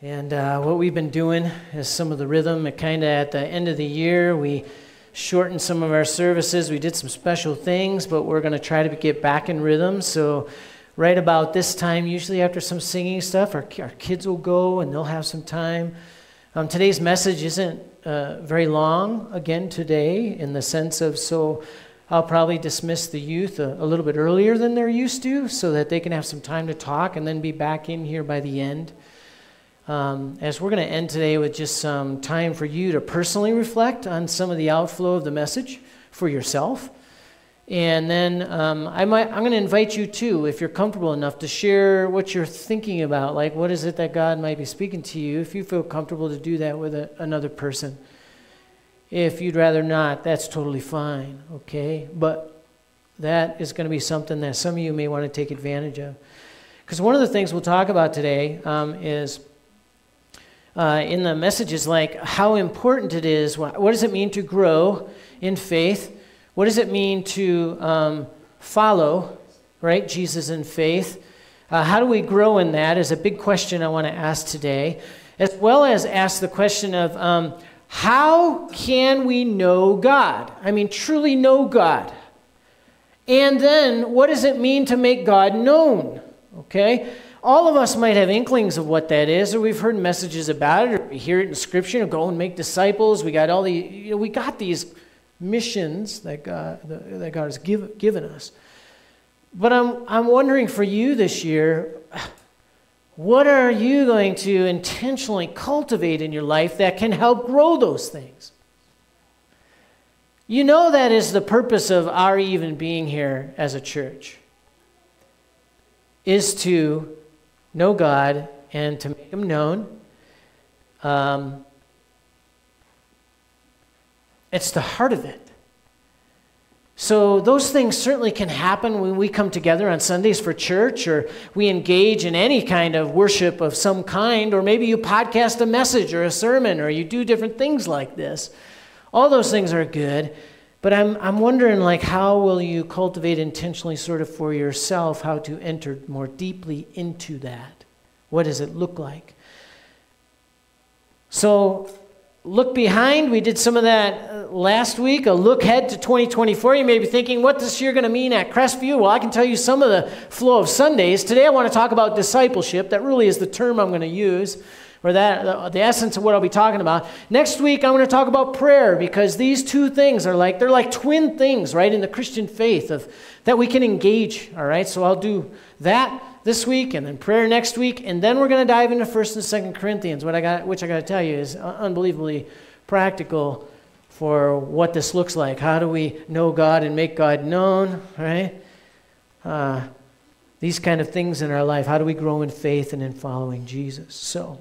And what we've been doing is some of the rhythm. Kind of at the end of the year, we shortened some of our services. We did some special things, but we're going to try to get back in rhythm. So right about this time, usually after some singing stuff, our kids will go and they'll have some time. Today's message isn't very long, again, today, in the sense of, so I'll probably dismiss the youth a little bit earlier than they're used to so that they can have some time to talk and then be back in here by the end. As we're going to end today with just some time for you to personally reflect on some of the outflow of the message for yourself. And then I'm going to invite you too, if you're comfortable enough, to share what you're thinking about. Like, what is it that God might be speaking to you? If you feel comfortable to do that with another person. If you'd rather not, that's totally fine, okay? But that is going to be something that some of you may want to take advantage of. Because one of the things we'll talk about today is in the messages, like how important it is. What does it mean to grow in faith? What does it mean to follow, right, Jesus in faith? How do we grow in that is a big question I want to ask today, as well as ask the question of how can we know God? I mean, truly know God. And then what does it mean to make God known? Okay? All of us might have inklings of what that is, or we've heard messages about it, or we hear it in Scripture, go and make disciples. We got we got these missions that God has given us. But I'm wondering for you this year, what are you going to intentionally cultivate in your life that can help grow those things? You know that is the purpose of our even being here as a church, is to know God and to make Him known. It's the heart of it. So those things certainly can happen when we come together on Sundays for church, or we engage in any kind of worship of some kind, or maybe you podcast a message or a sermon, or you do different things like this. All those things are good, but I'm wondering, like, how will you cultivate intentionally sort of for yourself how to enter more deeply into that? What does it look like? So look behind. We did some of that last week, a look ahead to 2024. You may be thinking, what this year going to mean at Crestview? Well, I can tell you some of the flow of Sundays. Today I want to talk about discipleship. That really is the term I'm going to use, or the essence of what I'll be talking about. Next week I'm going to talk about prayer, because these two things are they're like twin things, right, in the Christian faith that we can engage, all right? So I'll do that this week, and then prayer next week, and then we're going to dive into 1st and 2nd Corinthians, which I got to tell you is unbelievably practical for what this looks like. How do we know God and make God known, right? These kind of things in our life. How do we grow in faith and in following Jesus? So,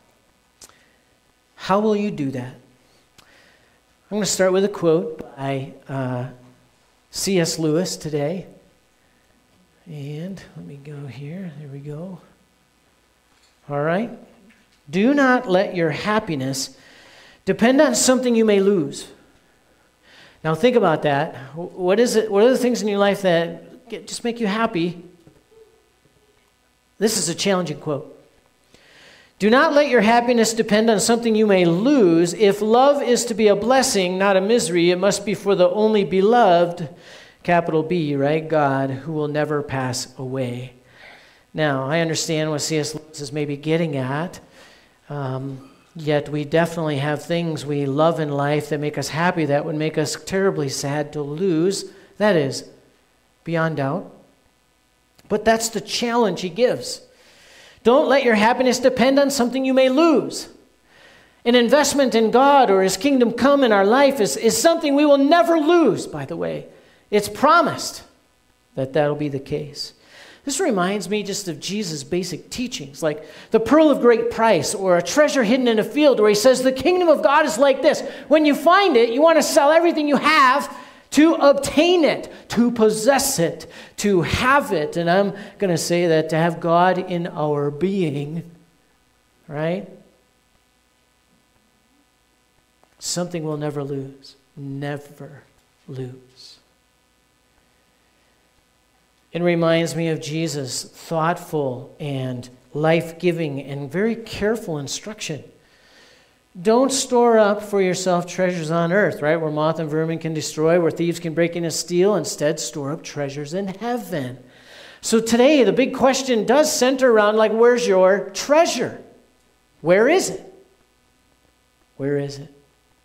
how will you do that? I'm going to start with a quote by C.S. Lewis today. And let me go here. There we go. All right. Do not let your happiness depend on something you may lose. Now think about that. What is it? What are the things in your life that just make you happy? This is a challenging quote. Do not let your happiness depend on something you may lose. If love is to be a blessing, not a misery, it must be for the only beloved, capital B, right? God, who will never pass away. Now, I understand what C.S. Lewis is maybe getting at, yet we definitely have things we love in life that make us happy that would make us terribly sad to lose. That is beyond doubt. But that's the challenge he gives. Don't let your happiness depend on something you may lose. An investment in God or His kingdom come in our life is something we will never lose, by the way. It's promised that that'll be the case. This reminds me just of Jesus' basic teachings, like the pearl of great price or a treasure hidden in a field, where He says the kingdom of God is like this. When you find it, you want to sell everything you have to obtain it, to possess it, to have it. And I'm going to say that to have God in our being, right? Something we'll never lose. Never lose. It reminds me of Jesus' thoughtful and life-giving and very careful instruction. Don't store up for yourself treasures on earth, right, where moth and vermin can destroy, where thieves can break in and steal. Instead, store up treasures in heaven. So today, the big question does center around, like, where's your treasure? Where is it? Where is it?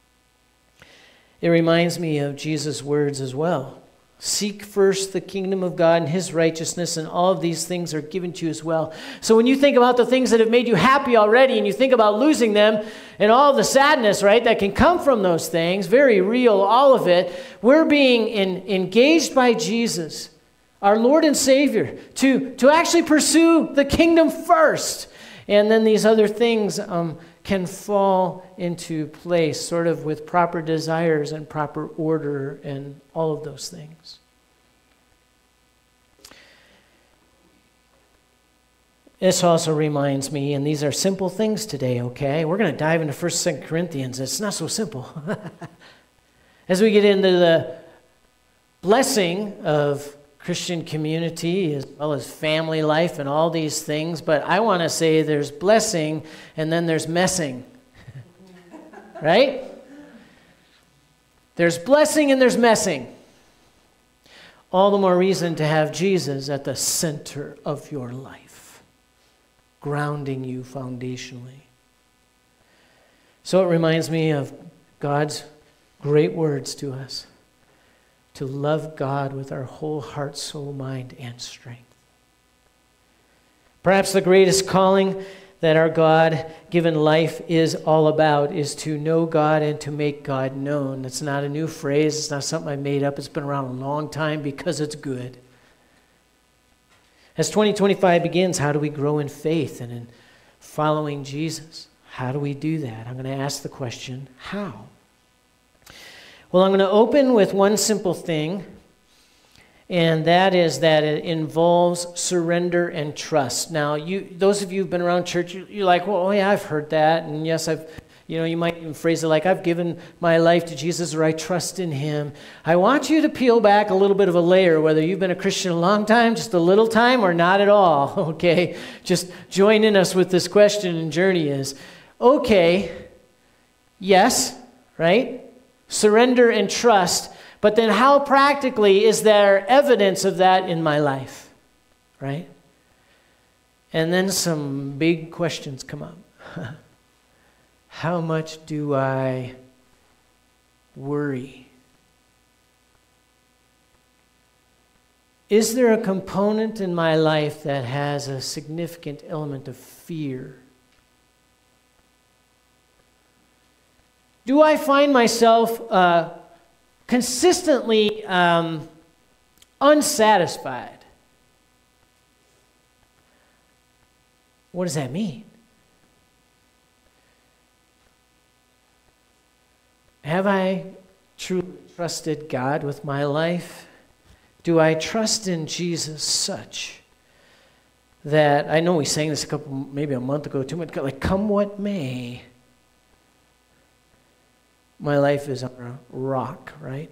It reminds me of Jesus' words as well. Seek first the kingdom of God and his righteousness, and all of these things are given to you as well. So when you think about the things that have made you happy already, and you think about losing them, and all the sadness, right, that can come from those things, very real, all of it, we're being engaged by Jesus, our Lord and Savior, to actually pursue the kingdom first. And then these other things can fall into place, sort of with proper desires and proper order and all of those things. This also reminds me, and these are simple things today, okay? We're going to dive into 1st and 2 Corinthians. It's not so simple. As we get into the blessing of Christian community as well as family life and all these things, but I want to say there's blessing and then there's messing. Right? There's blessing and there's messing. All the more reason to have Jesus at the center of your life, grounding you foundationally. So it reminds me of God's great words to us. To love God with our whole heart, soul, mind, and strength. Perhaps the greatest calling that our God-given life is all about is to know God and to make God known. It's not a new phrase. It's not something I made up. It's been around a long time because it's good. As 2025 begins, how do we grow in faith and in following Jesus? How do we do that? I'm going to ask the question, how? Well, I'm going to open with one simple thing, and that is that it involves surrender and trust. Now, those of you who've been around church, you're like, well, yeah, I've heard that, and yes, you might even phrase it like, I've given my life to Jesus, or I trust in him. I want you to peel back a little bit of a layer, whether you've been a Christian a long time, just a little time, or not at all, okay? Just join in us with this question and journey is, okay, yes, right? Surrender and trust, but then how practically is there evidence of that in my life, right? And then some big questions come up. How much do I worry? Is there a component in my life that has a significant element of fear? Do I find myself consistently unsatisfied? What does that mean? Have I truly trusted God with my life? Do I trust in Jesus such that, I know we sang this maybe a month ago, like, come what may, my life is on a rock, right?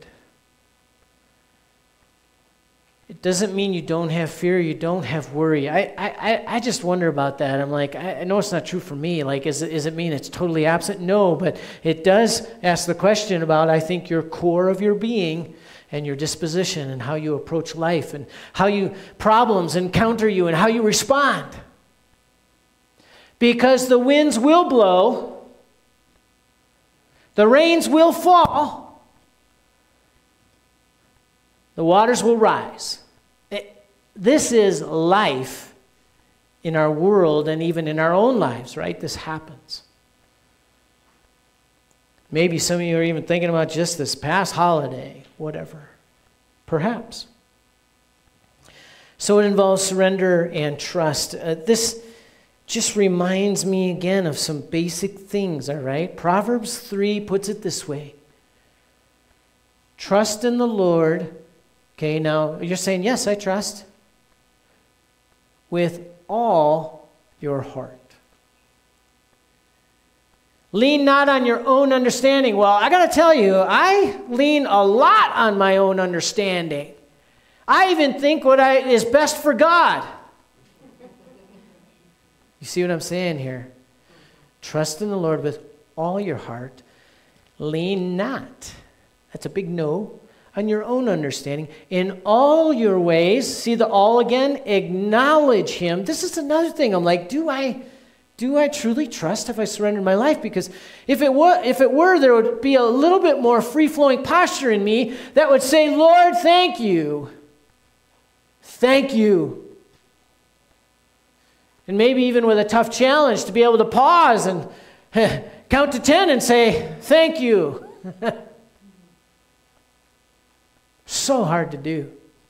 It doesn't mean you don't have fear, you don't have worry. I just wonder about that. I'm like, I know it's not true for me. Like, does it mean it's totally absent? No, but it does ask the question about, I think, your core of your being and your disposition and how you approach life and how problems encounter you and how you respond. Because the winds will blow, the rains will fall, the waters will rise. This is life in our world and even in our own lives, right? This happens. Maybe some of you are even thinking about just this past holiday, whatever. Perhaps. So it involves surrender and trust. This just reminds me again of some basic things, all right? Proverbs 3 puts it this way. Trust in the Lord. Okay, now you're saying, yes, I trust. With all your heart. Lean not on your own understanding. Well, I got to tell you, I lean a lot on my own understanding. I even think what is best for God. You see what I'm saying here? Trust in the Lord with all your heart. Lean not. That's a big no. On your own understanding. In all your ways, see the all again? Acknowledge him. This is another thing. I'm like, do I truly trust if I surrendered my life? Because if it were, there would be a little bit more free-flowing posture in me that would say, Lord, thank you. Thank you. And maybe even with a tough challenge to be able to pause and count to 10 and say, thank you. So hard to do.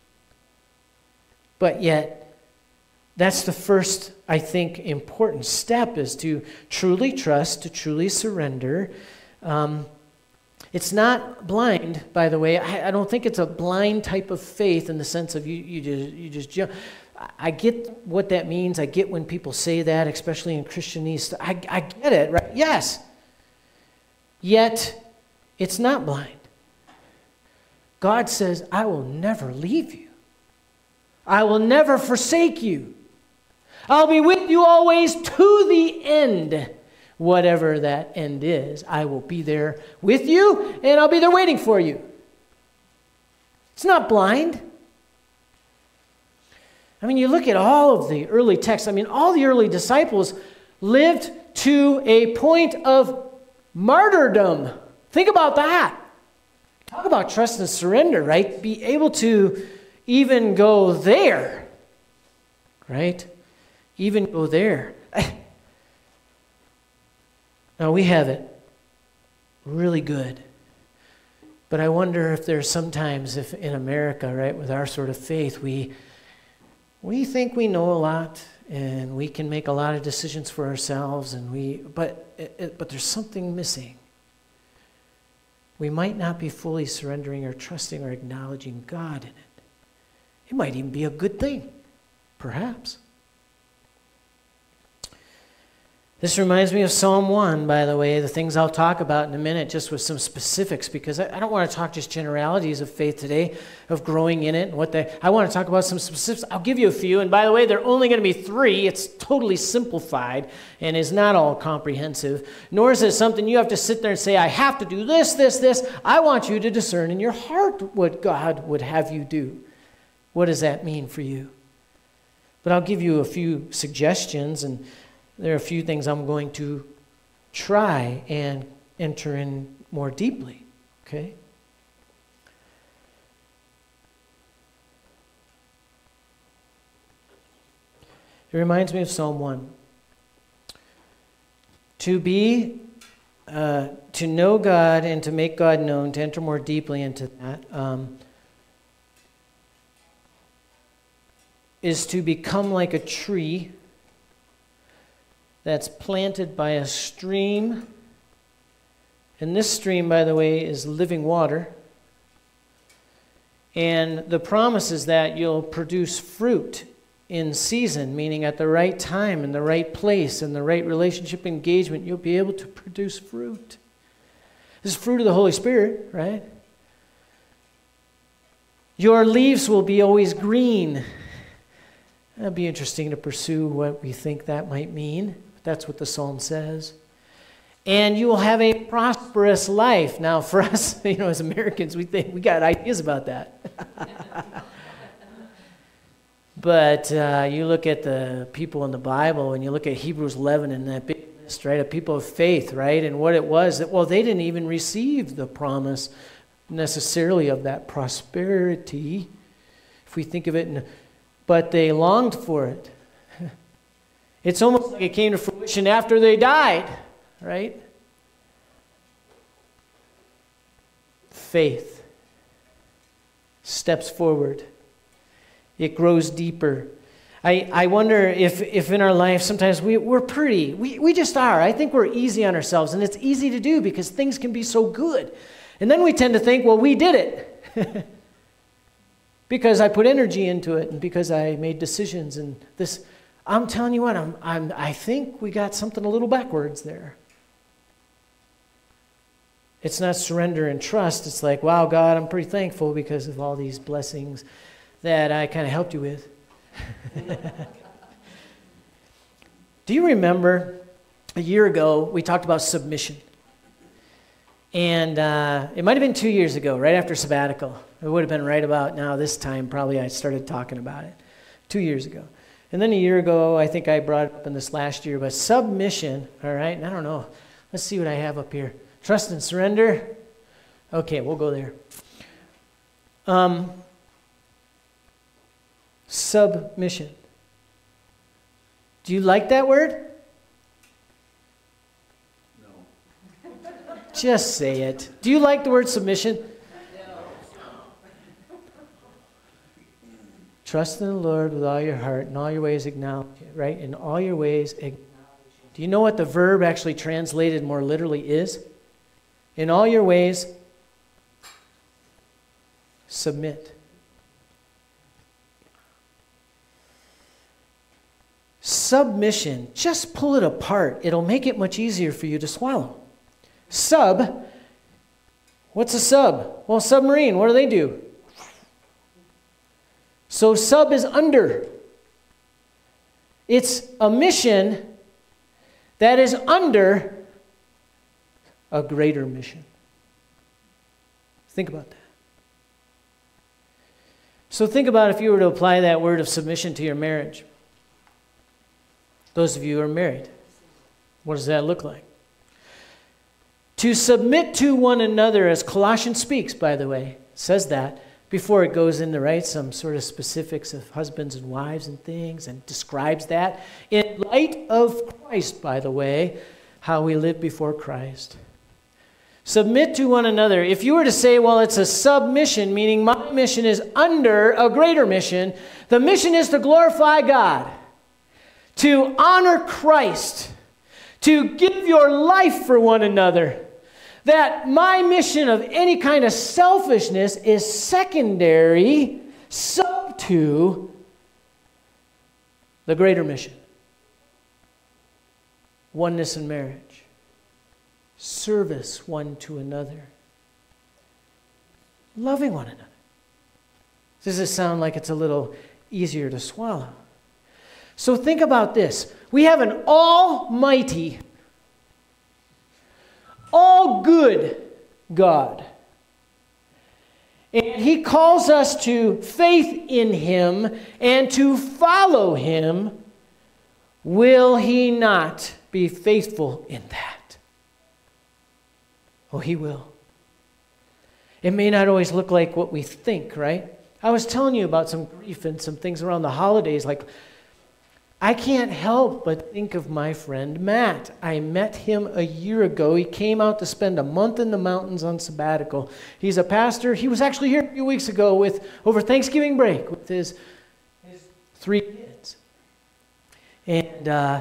But yet, that's the first, I think, important step, is to truly trust, to truly surrender. It's not blind, by the way. I don't think it's a blind type of faith in the sense of you just jump. I get what that means. I get when people say that, especially in Christianese. I get it, right? Yes. Yet, it's not blind. God says, I will never leave you. I will never forsake you. I'll be with you always to the end. Whatever that end is, I will be there with you, and I'll be there waiting for you. It's not blind. I mean, you look at all of the early texts. I mean, all the early disciples lived to a point of martyrdom. Think about that. Talk about trust and surrender, right? Be able to even go there, right? Even go there. Now, we have it really good. But I wonder if there's sometimes, if in America, right, with our sort of faith, we think we know a lot and we can make a lot of decisions for ourselves, but there's something missing. We might not be fully surrendering or trusting or acknowledging God in it. It might even be a good thing, perhaps. This reminds me of Psalm 1, by the way, the things I'll talk about in a minute, just with some specifics, because I don't want to talk just generalities of faith today, of growing in it, and I want to talk about some specifics. I'll give you a few, and by the way, they're only going to be 3. It's totally simplified and is not all comprehensive, nor is it something you have to sit there and say, I have to do this, this, this. I want you to discern in your heart what God would have you do. What does that mean for you? But I'll give you a few suggestions, and there are a few things I'm going to try and enter in more deeply, okay? It reminds me of Psalm 1. To know God and to make God known, to enter more deeply into that, is to become like a tree that's planted by a stream. And this stream, by the way, is living water. And the promise is that you'll produce fruit in season, meaning at the right time, in the right place, in the right relationship engagement, you'll be able to produce fruit. This is fruit of the Holy Spirit, right? Your leaves will be always green. That'd be interesting to pursue what we think that might mean. That's what the psalm says. And you will have a prosperous life. Now, for us, as Americans, we think we got ideas about that. But you look at the people in the Bible, and you look at Hebrews 11 and that big list, right, of people of faith, right, and what it was that, they didn't even receive the promise necessarily of that prosperity, if we think of it, but they longed for it. It's almost like it came to fruition after they died, right? Faith steps forward. It grows deeper. I wonder if in our life sometimes we just are. I think we're easy on ourselves, and it's easy to do because things can be so good. And then we tend to think, well, we did it. Because I put energy into it and because I made decisions and this. I'm telling you what, I think we got something a little backwards there. It's not surrender and trust. It's like, wow, God, I'm pretty thankful because of all these blessings that I kind of helped you with. Do you remember a year ago we talked about submission? And it might have been 2 years ago, right after sabbatical. It would have been right about now, this time, probably I started talking about it. 2 years ago. And then a year ago, I think I brought it up in this last year, but submission, all right, and I don't know. Let's see what I have up here. Trust and surrender. Okay, we'll go there. Submission. Do you like that word? No. Just say it. Do you like the word submission? Trust in the Lord with all your heart, and all your ways acknowledge it, right? In all your ways acknowledge it. Do you know what the verb actually translated more literally is? In all your ways, submit. Submission, just pull it apart. It'll make it much easier for you to swallow. Sub, what's a sub? Well, submarine, what do? So sub is under. It's a mission that is under a greater mission. Think about that. So think about if you were to apply that word of submission to your marriage. Those of you who are married, what does that look like? To submit to one another, as Colossians speaks, by the way, says that, before it goes into, right, some sort of specifics of husbands and wives and things, and describes that in light of Christ, by the way, how we live before Christ. Submit to one another. If you were to say, well, it's a submission, meaning my mission is under a greater mission, the mission is to glorify God, to honor Christ, to give your life for one another. That my mission of any kind of selfishness is secondary, sub to the greater mission. Oneness in marriage. Service one to another. Loving one another. Does it sound like it's a little easier to swallow? So think about this. We have an almighty, all good God. And he calls us to faith in him and to follow him. Will he not be faithful in that? Oh, he will. It may not always look like what we think, right? I was telling you about some grief and some things around the holidays, like I can't help but think of my friend Matt. I met him a year ago. He came out to spend a month in the mountains on sabbatical. He's a pastor. He was actually here a few weeks ago over Thanksgiving break with his 3 kids. And,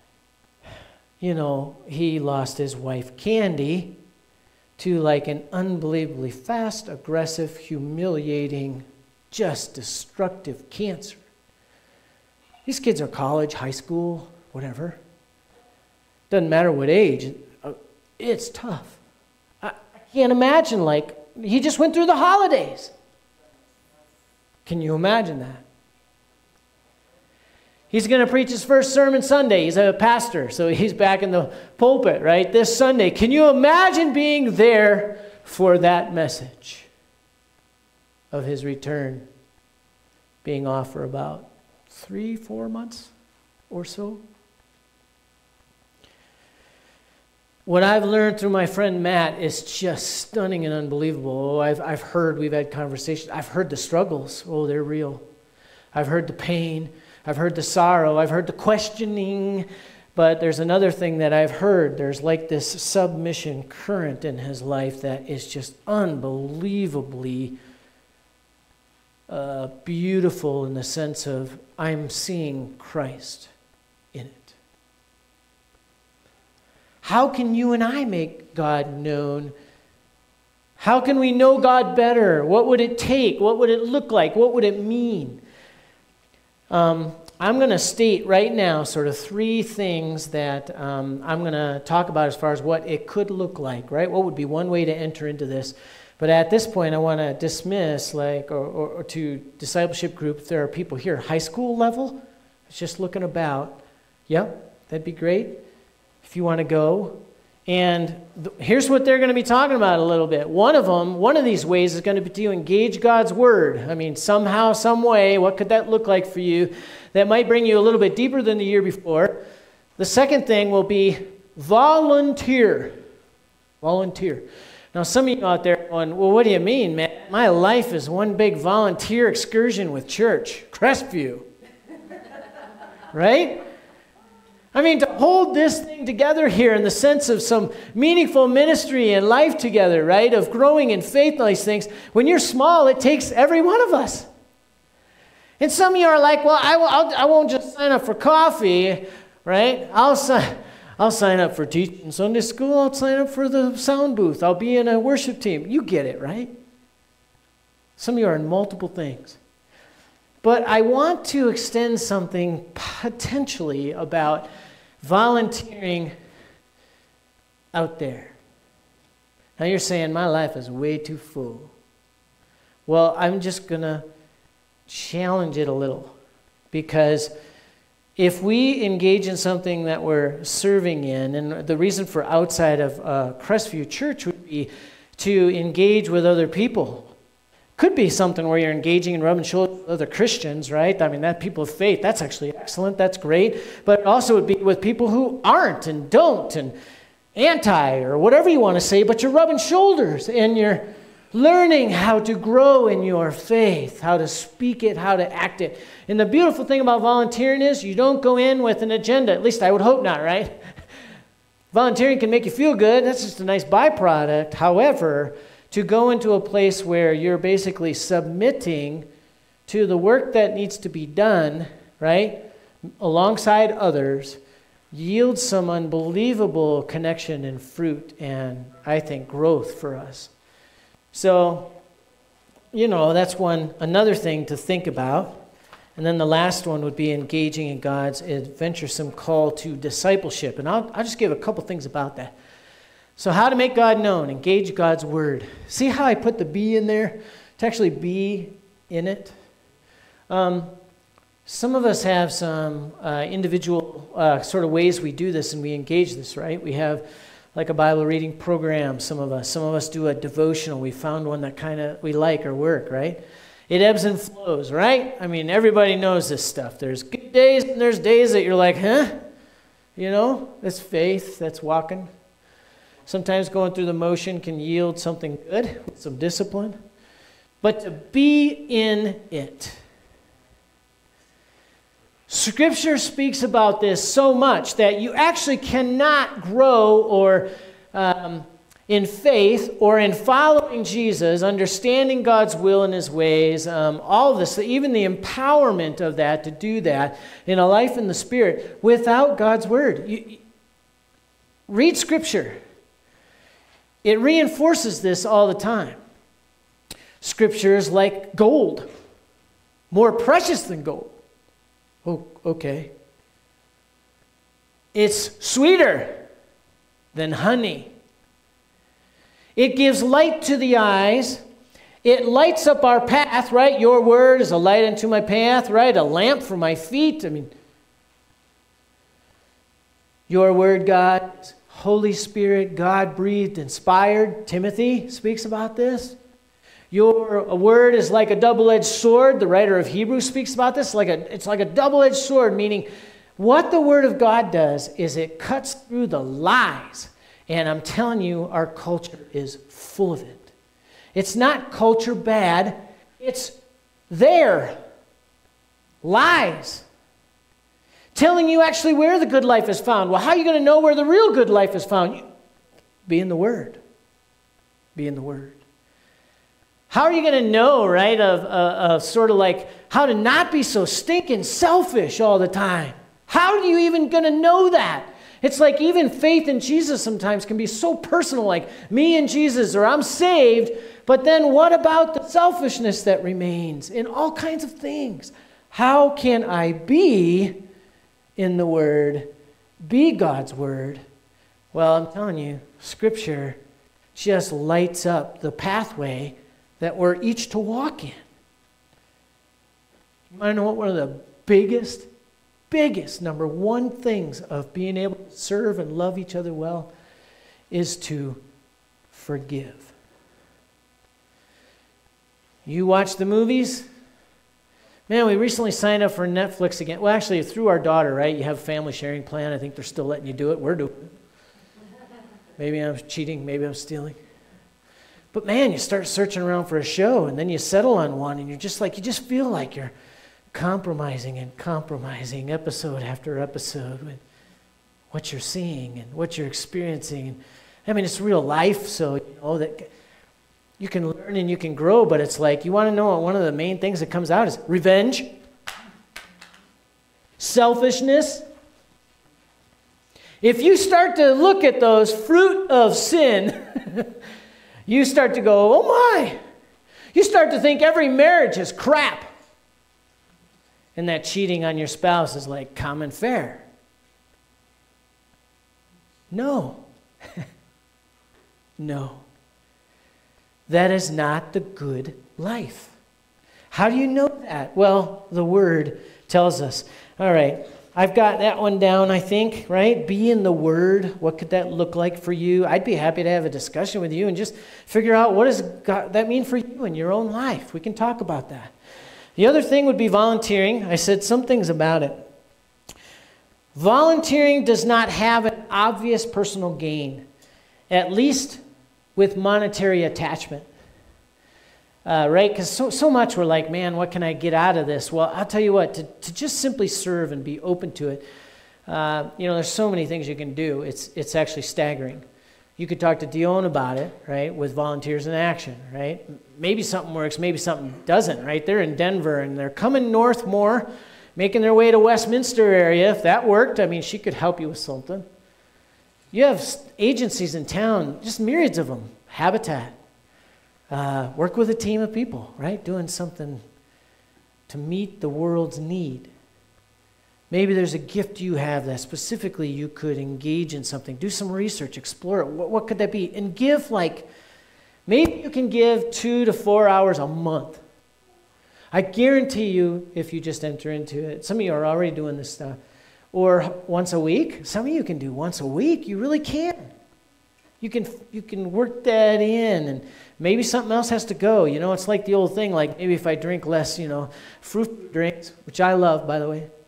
he lost his wife, Candy, to like an unbelievably fast, aggressive, humiliating, just destructive cancer. These kids are college, high school, whatever. Doesn't matter what age. It's tough. I can't imagine, he just went through the holidays. Can you imagine that? He's going to preach his first sermon Sunday. He's a pastor, so he's back in the pulpit, right, this Sunday. Can you imagine being there for that message of his return being off for about 3-4 months or so? What I've learned through my friend Matt is just stunning and unbelievable. I've heard, we've had conversations. I've heard the struggles. Oh, they're real. I've heard the pain. I've heard the sorrow. I've heard the questioning. But there's another thing that I've heard. There's like this submission current in his life that is just unbelievably beautiful in the sense of I'm seeing Christ in it. How can you and I make God known? How can we know God better? What would it take? What would it look like? What would it mean? I'm going to state right now sort of 3 things that I'm going to talk about as far as what it could look like, right? What would be one way to enter into this? But at this point, I want to dismiss, or to discipleship group, if there are people here, high school level, it's just looking about. Yep. That'd be great if you want to go. And here's what they're going to be talking about a little bit. One of these ways is going to be to engage God's Word. I mean, somehow, some way, what could that look like for you? That might bring you a little bit deeper than the year before. The second thing will be volunteer. Volunteer. Now, some of you out there are going, well, what do you mean, man? My life is one big volunteer excursion with church, Crestview. Right? I mean, to hold this thing together here in the sense of some meaningful ministry and life together, right, of growing in faith and all these things, when you're small, it takes every one of us. And some of you are like, well, I won't just sign up for coffee, right? I'll sign up for teaching Sunday school. I'll sign up for the sound booth. I'll be in a worship team. You get it, right? Some of you are in multiple things. But I want to extend something potentially about volunteering out there. Now you're saying, my life is way too full. Well, I'm just going to challenge it a little. Because if we engage in something that we're serving in, and the reason for outside of Crestview Church would be to engage with other people. Could be something where you're engaging and rubbing shoulders with other Christians, right? I mean, that people of faith, that's actually excellent, that's great. But it also would be with people who aren't and don't and anti or whatever you want to say, but you're rubbing shoulders and you're learning how to grow in your faith, how to speak it, how to act it. And the beautiful thing about volunteering is you don't go in with an agenda, at least I would hope not, right? Volunteering can make you feel good, that's just a nice byproduct. However, to go into a place where you're basically submitting to the work that needs to be done, right, alongside others, yields some unbelievable connection and fruit and, I think, growth for us. So, that's another thing to think about. And then the last one would be engaging in God's adventuresome call to discipleship. And I'll just give a couple things about that. So how to make God known, engage God's Word. See how I put the be in there? To actually be in it. Some of us have some individual sort of ways we do this and we engage this, right? We have like a Bible reading program, some of us. Some of us do a devotional. We found one that kind of we like or work, right? It ebbs and flows, right? I mean, everybody knows this stuff. There's good days and there's days that you're like, huh? That's faith, that's walking. Sometimes going through the motion can yield something good, some discipline. But to be in it. Scripture speaks about this so much that you actually cannot grow or in faith or in following Jesus, understanding God's will and His ways, all of this, even the empowerment of that to do that in a life in the Spirit without God's Word. Read Scripture. It reinforces this all the time. Scripture is like gold, more precious than gold. Oh, okay. It's sweeter than honey. It gives light to the eyes. It lights up our path, right? Your word is a light unto my path, right? A lamp for my feet. I mean, your word, God, Holy Spirit, God-breathed, inspired. Timothy speaks about this. Your word is like a double-edged sword. The writer of Hebrews speaks about this. It's like a double-edged sword, meaning what the Word of God does is it cuts through the lies. And I'm telling you, our culture is full of it. It's not culture bad. It's there. Lies. Telling you actually where the good life is found. Well, how are you going to know where the real good life is found? Be in the Word. Be in the Word. How are you going to know, right, of sort of like how to not be so stinking selfish all the time? How are you even going to know that? It's like even faith in Jesus sometimes can be so personal, like me and Jesus, or I'm saved, but then what about the selfishness that remains in all kinds of things? How can I be in the Word, be God's Word? Well, I'm telling you, Scripture just lights up the pathway that we're each to walk in. You want to know what one of the biggest biggest, number one things of being able to serve and love each other well is to forgive. You watch the movies? Man, we recently signed up for Netflix again. Well, actually, through our daughter, right? You have a family sharing plan. I think they're still letting you do it. We're doing it. Maybe I'm cheating. Maybe I'm stealing. But man, you start searching around for a show, and then you settle on one, and you just feel like you're compromising episode after episode with what you're seeing and what you're experiencing. I mean, it's real life, so you know that you can learn and you can grow, but it's like, you want to know what one of the main things that comes out is revenge, selfishness. If you start to look at those fruit of sin, you start to go, oh my. You start to think every marriage is crap. And that cheating on your spouse is like common fare. No. No. That is not the good life. How do you know that? Well, the Word tells us. All right, I've got that one down, I think, right? Be in the Word. What could that look like for you? I'd be happy to have a discussion with you and just figure out what does that mean for you in your own life. We can talk about that. The other thing would be volunteering. I said some things about it. Volunteering does not have an obvious personal gain, at least with monetary attachment. Right? Because so much we're like, man, what can I get out of this? Well, I'll tell you what, to just simply serve and be open to it, there's so many things you can do. It's actually staggering. You could talk to Dion about it, right, with Volunteers in Action, right? Maybe something works, maybe something doesn't, right? They're in Denver, and they're coming north more, making their way to Westminster area. If that worked, I mean, she could help you with something. You have agencies in town, just myriads of them. Habitat. Work with a team of people, right? Doing something to meet the world's need. Maybe there's a gift you have that specifically you could engage in something. Do some research, explore it. What could that be? And give maybe you can give 2 to 4 hours a month. I guarantee you, if you just enter into it, some of you are already doing this stuff. Or once a week. Some of you can do once a week. You really can. You can work that in, and maybe something else has to go. You know, it's like the old thing, like maybe if I drink less, fruit drinks, which I love, by the way.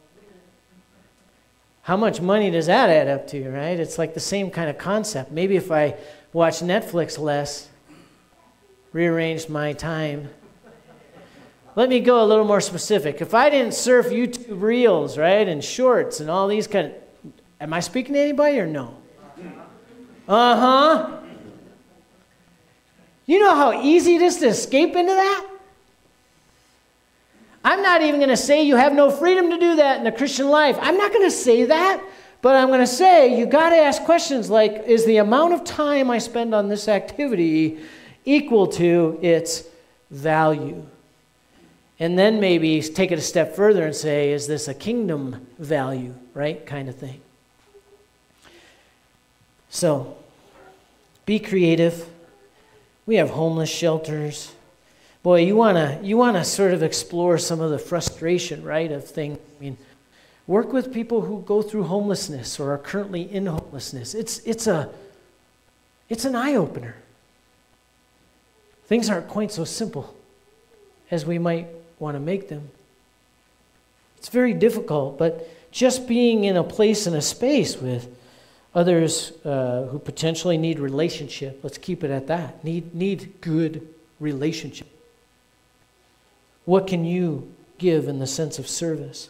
How much money does that add up to, right? It's like the same kind of concept. Maybe if I watch Netflix less, rearranged my time. Let me go a little more specific. If I didn't surf YouTube Reels, right, and Shorts and all these am I speaking to anybody or no? Uh-huh. You know how easy it is to escape into that? I'm not even going to say you have no freedom to do that in the Christian life. I'm not going to say that, but I'm going to say you got to ask questions like, is the amount of time I spend on this activity equal to its value? And then maybe take it a step further and say, is this a kingdom value, right, kind of thing. So, be creative. We have homeless shelters. Boy, you wanna sort of explore some of the frustration, right, of things. I mean, work with people who go through homelessness or are currently in homelessness. It's an eye-opener. Things aren't quite so simple as we might want to make them. It's very difficult, but just being in a place and a space with others who potentially need relationship, let's keep it at that, need good relationship. What can you give in the sense of service?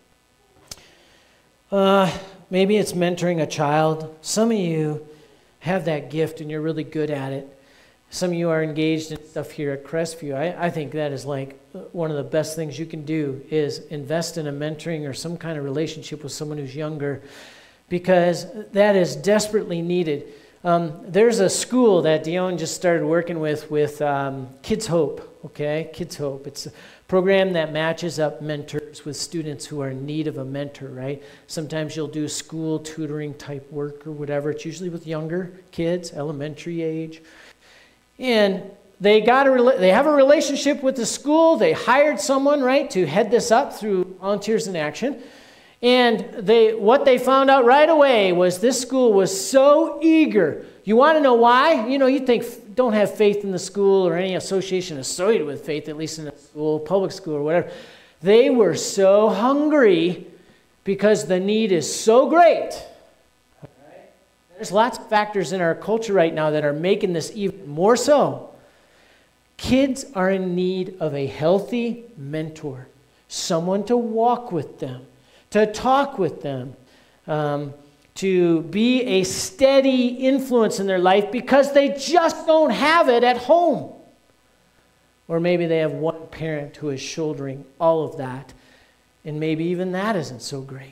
Maybe it's mentoring a child. Some of you have that gift and you're really good at it. Some of you are engaged in stuff here at Crestview. I think that is like one of the best things you can do is invest in a mentoring or some kind of relationship with someone who's younger, because that is desperately needed. There's a school that Dion just started working with Kids Hope, okay? Kids Hope. It's a program that matches up mentors with students who are in need of a mentor, right? Sometimes you'll do school tutoring type work or whatever. It's usually with younger kids, elementary age. And they have a relationship with the school. They hired someone, right, to head this up through Volunteers in Action. And what they found out right away was this school was so eager. You want to know why? You know, you think don't have faith in the school or any association associated with faith, at least in a school, public school or whatever. They were so hungry because the need is so great. There's lots of factors in our culture right now that are making this even more so. Kids are in need of a healthy mentor, someone to walk with them, to talk with them, to be a steady influence in their life because they just don't have it at home. Or maybe they have one parent who is shouldering all of that, and maybe even that isn't so great.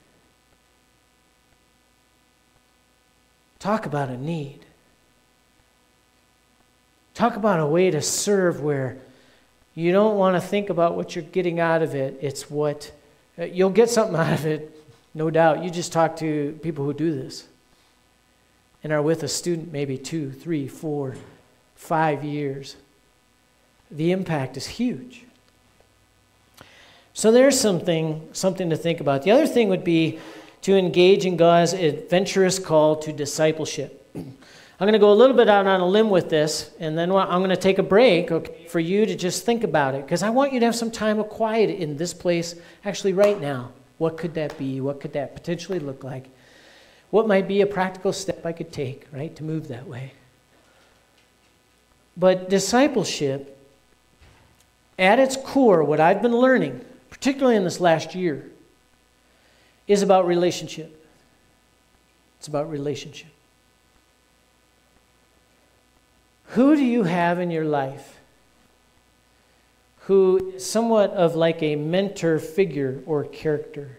Talk about a need. Talk about a way to serve where you don't want to think about what you're getting out of it. It's what you'll get something out of it, no doubt. You just talk to people who do this and are with a student maybe 2, 3, 4, 5 years. The impact is huge. So there's something to think about. The other thing would be to engage in God's adventurous call to discipleship. I'm going to go a little bit out on a limb with this, and then I'm going to take a break, okay, for you to just think about it, because I want you to have some time of quiet in this place, actually right now. What could that be? What could that potentially look like? What might be a practical step I could take, right, to move that way? But discipleship, at its core, what I've been learning, particularly in this last year, is about relationship. It's about relationship. Who do you have in your life who is somewhat of like a mentor figure or character?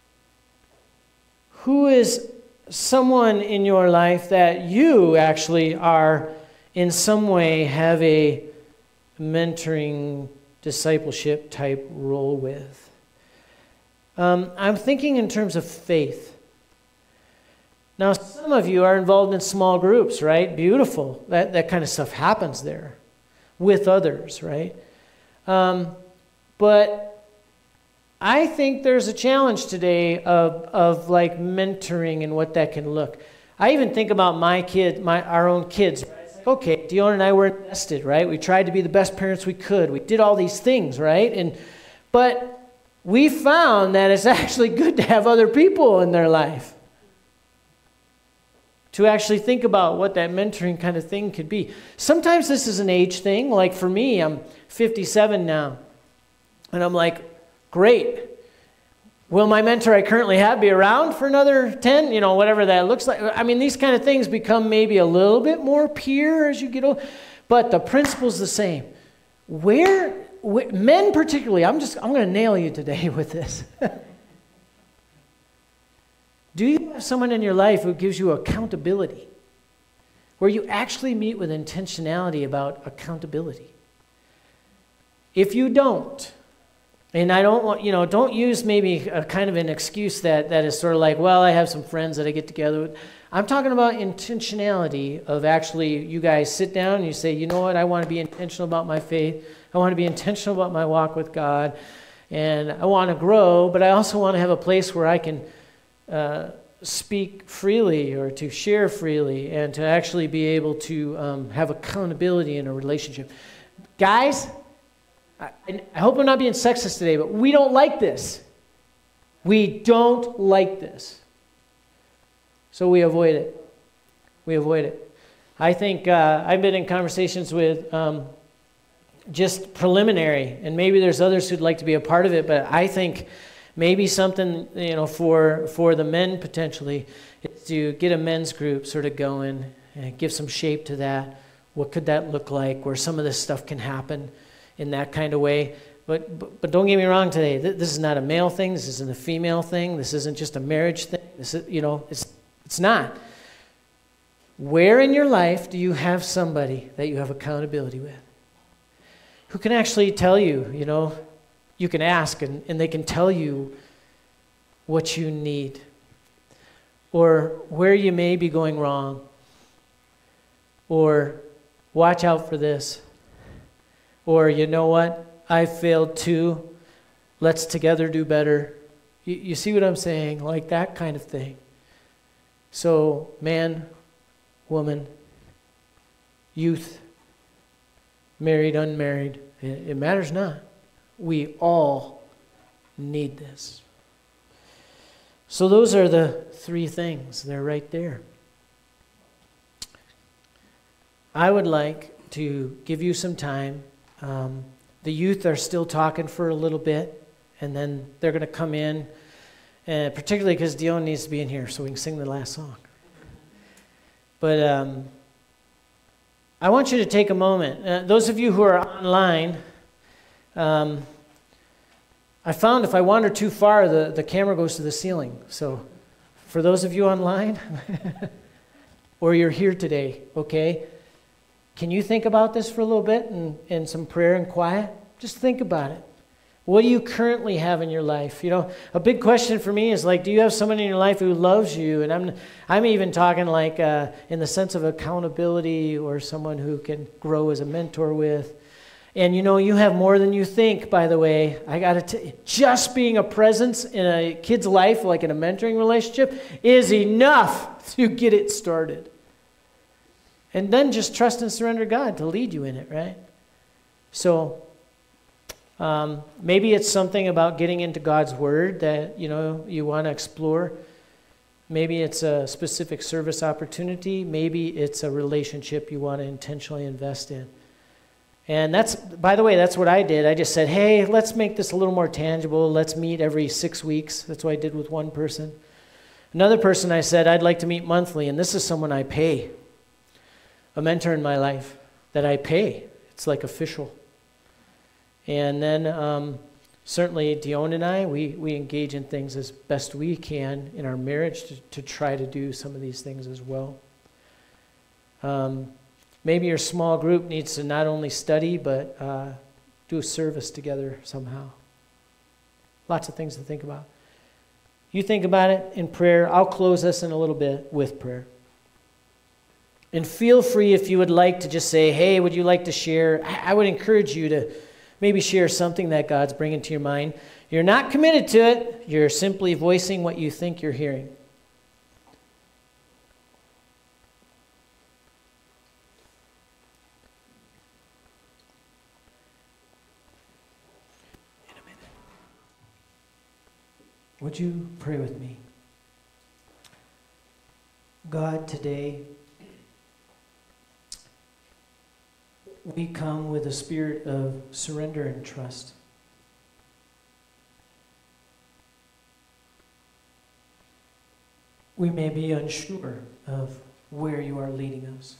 Who is someone in your life that you actually are in some way have a mentoring discipleship type role with? I'm thinking in terms of faith. Now, some of you are involved in small groups, right? Beautiful. That kind of stuff happens there with others, right? But I think there's a challenge today of like mentoring and what that can look. I even think about our own kids. Okay, Dion and I were invested, right? We tried to be the best parents we could. We did all these things, right? But we found that it's actually good to have other people in their life to actually think about what that mentoring kind of thing could be. Sometimes this is an age thing. Like for me, I'm 57 now. And I'm like, great. Will my mentor I currently have be around for another 10? You know, whatever that looks like. I mean, these kind of things become maybe a little bit more peer as you get older. But the principle's the same. Men particularly, I'm going to nail you today with this. Do you have someone in your life who gives you accountability? Where you actually meet with intentionality about accountability? If you don't, and I don't want, don't use maybe a kind of an excuse that is sort of like, well, I have some friends that I get together with. I'm talking about intentionality of actually you guys sit down and you say, you know what, I want to be intentional about my faith. I want to be intentional about my walk with God. And I want to grow, but I also want to have a place where I can speak freely or to share freely and to actually be able to have accountability in a relationship. Guys, I hope I'm not being sexist today, but we don't like this. We don't like this. So we avoid it. We avoid it. I think I've been in conversations with just preliminary, and maybe there's others who'd like to be a part of it, but I think maybe something, for the men potentially is to get a men's group sort of going and give some shape to that. What could that look like where some of this stuff can happen in that kind of way? But don't get me wrong today. This is not a male thing. This isn't a female thing. This isn't just a marriage thing. This is, it's not. Where in your life do you have somebody that you have accountability with? Who can actually tell you, you can ask and they can tell you what you need or where you may be going wrong or watch out for this or you know what, I failed too, let's together do better, You see what I'm saying? Like that kind of thing. So, man, woman, youth, married, unmarried, it matters not. We all need this. So those are the three things. They're right there. I would like to give you some time. The youth are still talking for a little bit, and then they're going to come in, particularly because Dion needs to be in here so we can sing the last song. But I want you to take a moment. Those of you who are online, I found if I wander too far, the camera goes to the ceiling. So for those of you online, or you're here today, okay, can you think about this for a little bit and some prayer and quiet? Just think about it. What do you currently have in your life? You know, a big question for me is like, do you have someone in your life who loves you? And I'm even talking like in the sense of accountability, or someone who can grow as a mentor with. And you know, you have more than you think, by the way. I got to tell you, just being a presence in a kid's life, like in a mentoring relationship, is enough to get it started. And then just trust and surrender God to lead you in it, right? So maybe it's something about getting into God's Word that, you know, you want to explore. Maybe it's a specific service opportunity. Maybe it's a relationship you want to intentionally invest in. And that's, by the way, that's what I did. I just said, hey, let's make this a little more tangible. Let's meet every 6 weeks. That's what I did with one person. Another person, I said, I'd like to meet monthly, and this is someone I pay. A mentor in my life that I pay. It's like official. And then certainly Dion and I, we engage in things as best we can in our marriage to try to do some of these things as well. Maybe your small group needs to not only study, but do a service together somehow. Lots of things to think about. You think about it in prayer. I'll close us in a little bit with prayer. And feel free, if you would like, to just say, hey, would you like to share? I would encourage you to maybe share something that God's bringing to your mind. You're not committed to it. You're simply voicing what you think you're hearing. In a minute. Would you pray with me? God, today, we come with a spirit of surrender and trust. We may be unsure of where you are leading us.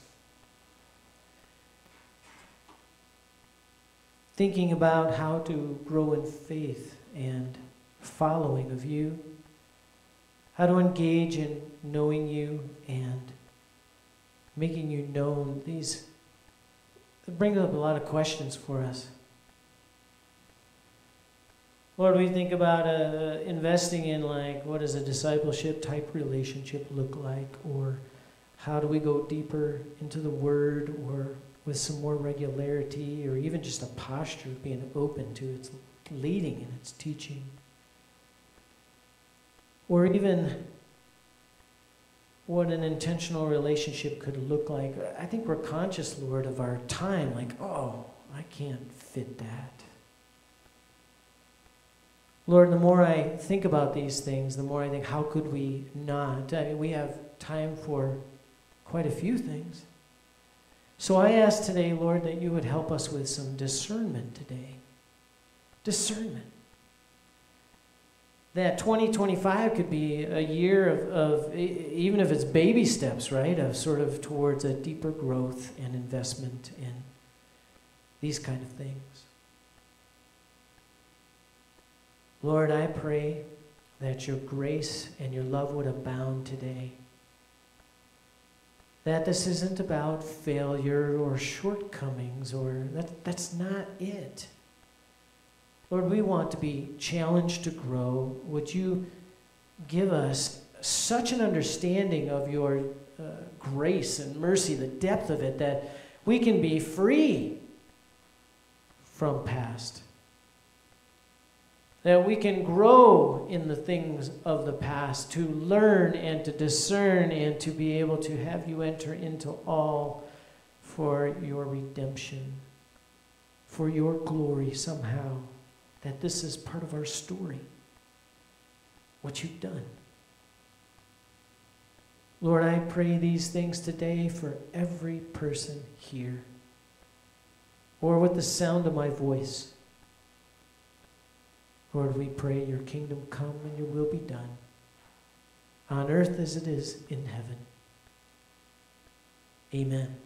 Thinking about how to grow in faith and following of you. How to engage in knowing you and making you known. It brings up a lot of questions for us. Lord, we think about investing in, like, what does a discipleship type relationship look like? Or how do we go deeper into the Word, or with some more regularity, or even just a posture of being open to its leading and its teaching? Or even what an intentional relationship could look like. I think we're conscious, Lord, of our time, like, oh, I can't fit that. Lord, the more I think about these things, the more I think, how could we not? I mean, we have time for quite a few things. So I ask today, Lord, that you would help us with some discernment today. Discernment. That 2025 could be a year of, even if it's baby steps, right, of sort of towards a deeper growth and investment in these kind of things. Lord, I pray that your grace and your love would abound today. That this isn't about failure or shortcomings, or that's not it. Lord, we want to be challenged to grow. Would you give us such an understanding of your grace and mercy, the depth of it, that we can be free from past. that we can grow in the things of the past, to learn and to discern and to be able to have you enter into all for your redemption, for your glory somehow, that this is part of our story, what you've done. Lord, I pray these things today for every person here, or with the sound of my voice. Lord, we pray your kingdom come and your will be done, on earth as it is in heaven. Amen.